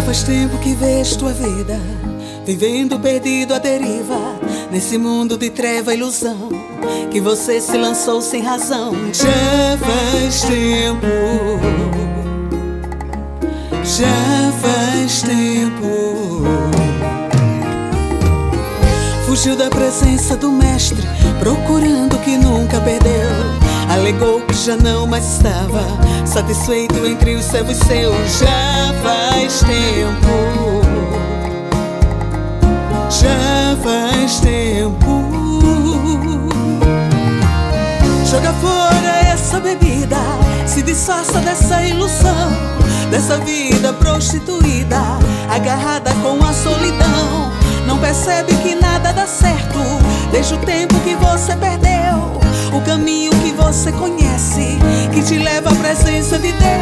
faz tempo que vejo tua vida vivendo perdido à deriva, nesse mundo de treva e ilusão, que você se lançou sem razão. Já faz tempo, já faz tempo. Fugiu da presença do mestre, procurando o que nunca perdeu. Alegou que já não mais estava satisfeito entre os servos seus. Já faz tempo, já faz tempo. Joga fora essa bebida, se disfarça dessa ilusão, dessa vida prostituída, agarrada com a solidão. Não percebe que nada dá certo, desde o tempo que você perdeu o caminho que você conhece, que te leva à presença de Deus.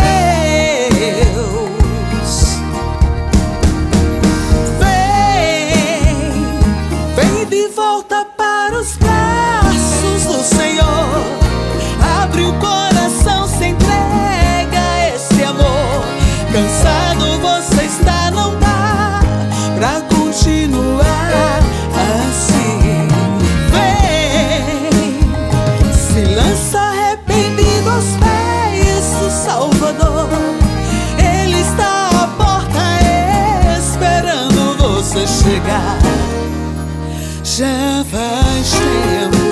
Vem de volta para os braços do Senhor. Abre o coração, se entrega a esse amor. Cansado você está, não dá pra continuar assim. Vem, se lança arrependido aos pés do Salvador. Ele está à porta esperando você chegar. Já faz tempo,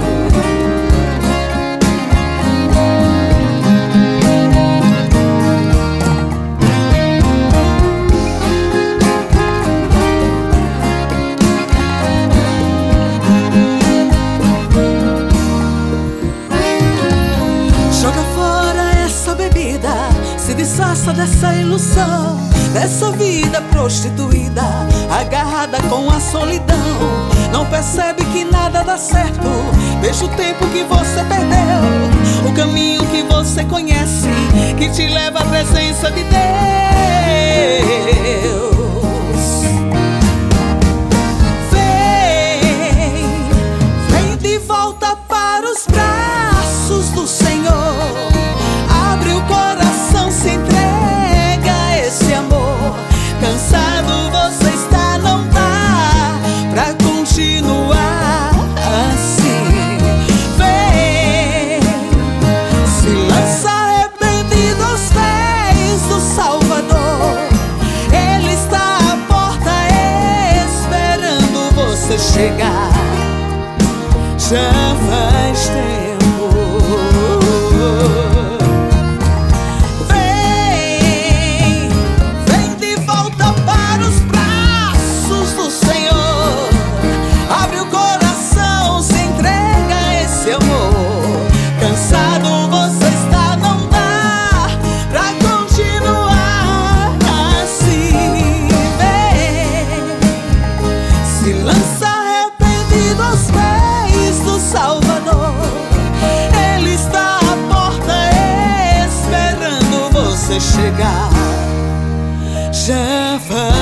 joga fora essa bebida, se disfarça dessa ilusão, dessa vida prostituída, agarrada com a solidão. Não percebe que nada dá certo, desde o tempo que você perdeu o caminho que você conhece, que te leva à presença de Deus. Vem de volta para os braços do Senhor. Abre o coração, se entrega a esse amor. Cansado você está, não dá pra continuar assim. Vem, se lança arrependido aos pés do Salvador. Ele está à porta esperando você chegar. Já faz tempo. Vem de volta para os braços do Senhor. Abre o coração, se entrega a esse amor. Cansado você está, não dá pra continuar assim. Vem, se lança arrependido aos pés do Salvador. Ele está à porta esperando você chegar. Já vai.